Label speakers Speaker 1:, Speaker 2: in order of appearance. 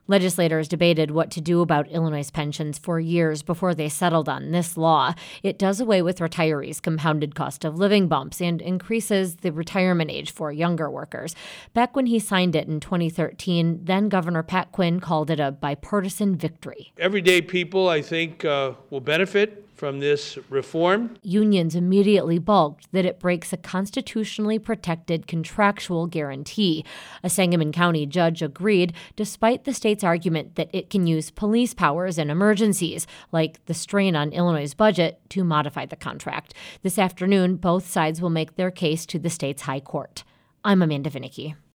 Speaker 1: Legislators debated what to do about Illinois' pensions for years before they settled on this law. It does away with retirees' compounded cost of living bumps and increases the retirement age for younger workers. Back when he signed it in 2013, then Governor Pat Quinn called it a bipartisan victory.
Speaker 2: Everyday people, I think, will benefit from this reform.
Speaker 1: Unions immediately balked that it breaks a constitutionally protected contractual guarantee. A Sangamon County judge agreed, despite the state's argument that it can use police powers in emergencies, like the strain on Illinois' budget, to modify the contract. This afternoon, both sides will make their case to the state's high court. I'm Amanda Vinicky.